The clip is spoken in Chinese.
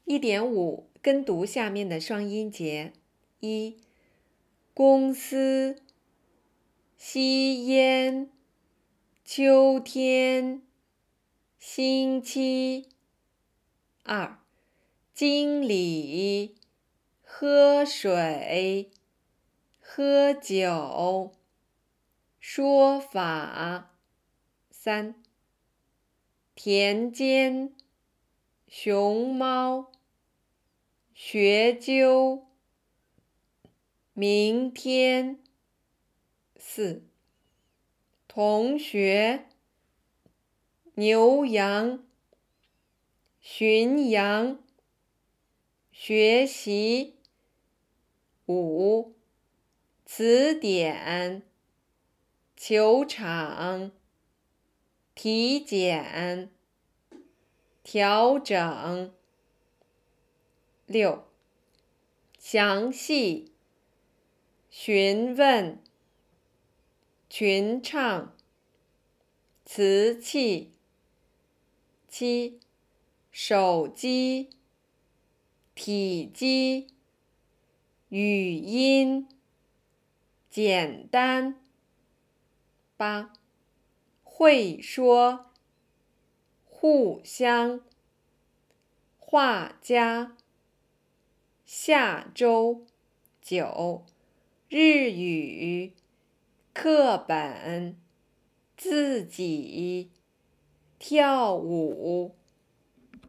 1.5跟读下面的双音节：一、公司、吸烟、秋天、星期。2、经理、喝水、喝酒、说法。3、田间、熊猫、学究、明天。4、同学、牛羊、巡洋、学习。5、词典、球场、体检、调整。6、详细、询问、群唱、瓷器。7、手机、体积、语音、简单。8、会说、互相、画家、下周。9、日语、课本、自己、跳舞。